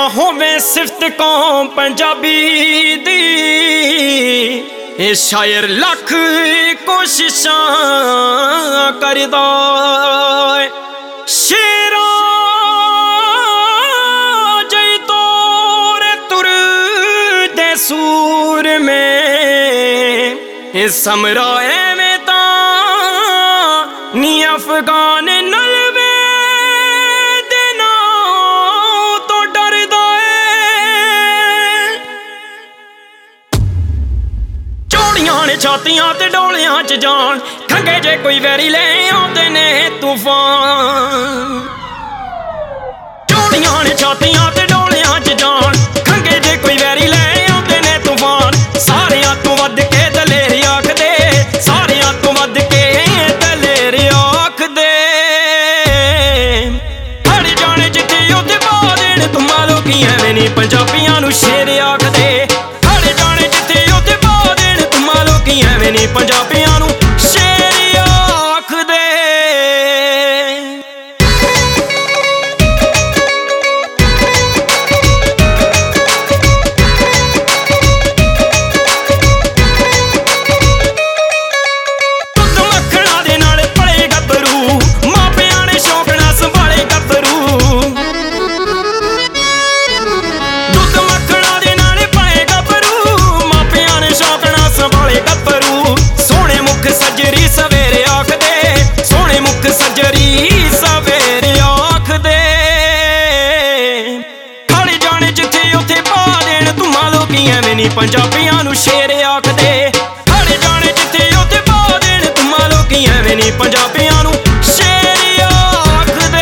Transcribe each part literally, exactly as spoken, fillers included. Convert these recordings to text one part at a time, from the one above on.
होवे सिफत कौम पंजाबी दी, ए शायर लख कोशिशां करदा शेरा जई तोर तुर दे सूर में, ए समराए में ता नी अफगान नलवे छातियां ते डोलियां च जान खंगे जे कोई वैरी ले आते ने तूफान। चोड़ियां ने छातियां ते डोलियां च जान खंगे जे कोई वैरी ले आते ने तूफान। सारियां तू वध के दलेरी आखदे, सारियां तू वध के दलेरी आखदे। हड़ जाने जिथे उत्थे पा देन तुमा लोकी एवें नी पंजाबियां नू शेर आखदे। एवें नी पंजाबियां नू शेर आखदे। दुध मक्खणा दे नाल पले गभरू, मापियां ने शौक नाल संभाले गभरू। दुध मक्खणा दे नाल पले गभरू, मापियां ने शौक नाल संभाले गभरू। सोहणे मुख सजरी सवेरे आखदे, सोहणे मुख सजरी सवेरे आखदे। खड़ जाने जिथे उत्थे पा देन तुमा लोकी एवें नी पंजाबियां नू शेर आखदे। खड़ जाने जिथे उत्थे पा देन तुमा लोकी एवें नी पंजाबियां नू शेर आखदे।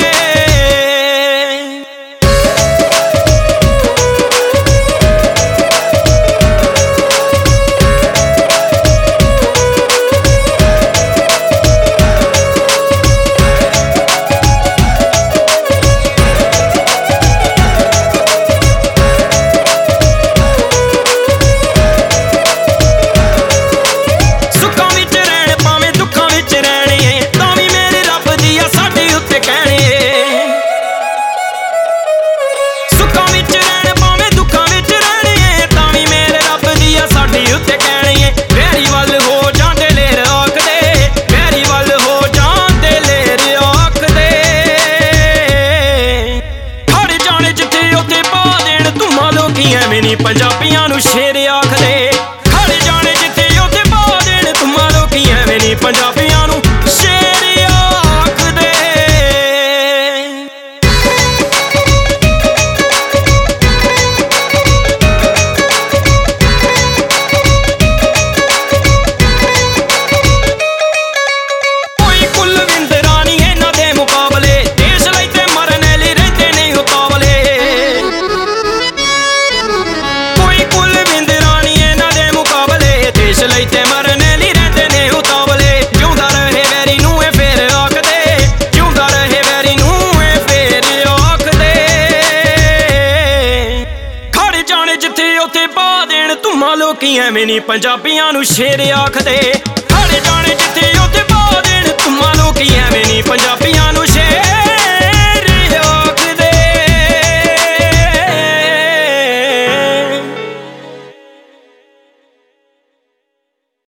एवें नी पंजाबियां नू शेर आखदे। खड़ जाने जिथे उत्थे पा देन तुमा लोकी एवें नी पंजाबियां नू शेर आखदे। कोई कुलविंदरा नी इन्हां दे मुकाबले, देश लई ते मरने लई रहिंदे ने उतावले। देश लई ते मरने लई रहिंदे ने उतावले। जिउंदा रहे वैरी नू ए फेर आखदे, जिउंदा रहे वैरी नू ए फेर आखदे। खड़ जाने जिथे उत्थे पा देन तुमा लोकी एवें नी पंजाबियां नू शेर आखदे। खड़ जाने जिथे उत्थे पा देन तुमा लोकी एवें नी पंजाबियां